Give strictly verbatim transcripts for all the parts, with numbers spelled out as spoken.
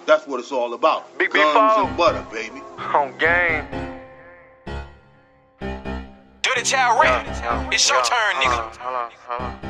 That's what it's all about. Big B Guns and butter, baby. On game. Dirty Child Rap. It's your turn, nigga. Hold on, hold on.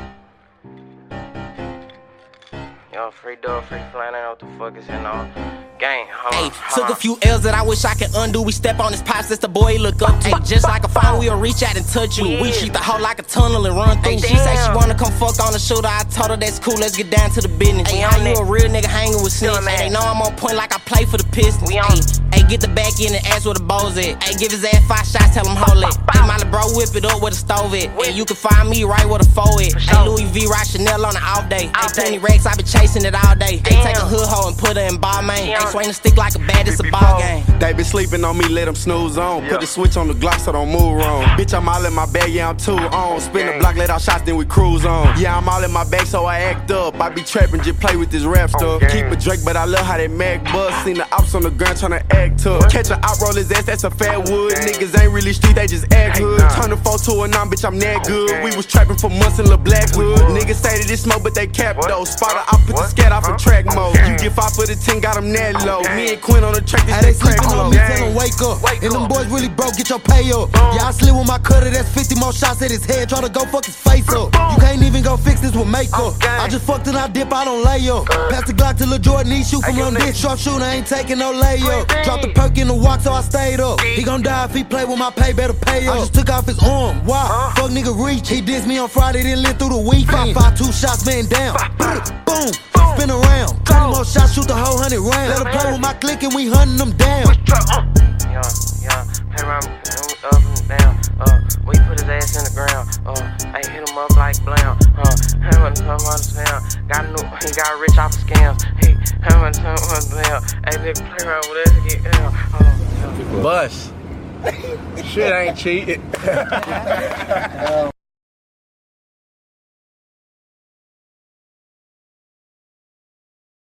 Yo, free dog, free flying, I know what the fuck is in all. Gang, hold on, Hey, hold took on. a few L's that I wish I could undo. We step on his pops, that's the boy he look up to. Ay, just like a phone, we'll reach out and touch you. We shoot the hoe like a tunnel and run through. Ay, She say she damn. wanna come fuck on the shooter. I told her that's cool, let's get down to the business. We Ay, on how you it. a real nigga hanging with Still snitch? on Ay, they that. know I'm on point like I play for the Pistons. We on Ay, it. ay, get the back in and ask where the balls at. Ay, give his ass five shots, tell him hold it. Ay, my little bro whip it up where the stove at. Ay, you can find me right where the foe at. Ay, sure. Louis V, rock Chanel on the off day. Ay, Off day. twenty racks, I been chasing it all day. Ay, take a Damn. hood hoe and put her in ball main. She Ay, on swing the stick like a bat, it's a ball game. They been sleeping on me, let them snooze on. Yeah. Put the switch on the Glock so don't move wrong. Bitch, I'm all in my bag, yeah, I'm too on. Spin the Gang. block, let out shots, then we cruise on. Yeah, I'm all in my bag, so I act up. I be trapping, just play with this rap stuff. gang. Keep a Drake, but I love how they mag buzz. Seen the ops on the ground tryna act tough. Catch a out, roll his ass, that's a fat wood. Gang. Niggas ain't really street, they just act Hey, hood. nah. Turn the four to a nine, bitch, I'm that good. gang. We was trapping for months in the black hood. was. Niggas say that it's smoke, but they cap What? though. Spotter, Huh? I put the What? scat off in Huh? track mode. Gang. You get five for the ten, got them that low. Gang. Me and Quinn on the track, this Hey, they shit crack sleeping on low. me, Gang. tell them wake up. Wake and them up. boys really broke, get your pay up. Yeah, I slid with my cutter, that's fifty more shots at his head, try to go fuck his face up. You can't even go fix this with makeup. Gang. I just fucked and I dip, I don't lay up. Pass the Glock to Lil Jordan, he shoot from Hey, London. yo, nigga. Sharp shooter, ain't taking no layup. Gang. Dropped the perk in the walk, so I stayed up. He gon' die if he play with my pay, better pay up. I just took off his arm, why? Huh? Fuck nigga reach. He dissed me on Friday, then lit through the weekend. Five, five, two shots, man down. Boom, spin around. twenty more shots, shoot the whole hundred rounds. Let him play with my click and we hunting them down. Yeah, yeah, play around, uh, up and down. Uh, we put his ass in the ground. Uh, I hit him up like blam. Uh, him and some other sound. Got a new, he got rich off of scams. He, him and some other sound. Hey, nigga, play around with us again. Uh, uh, Bus. Shit ain't cheating.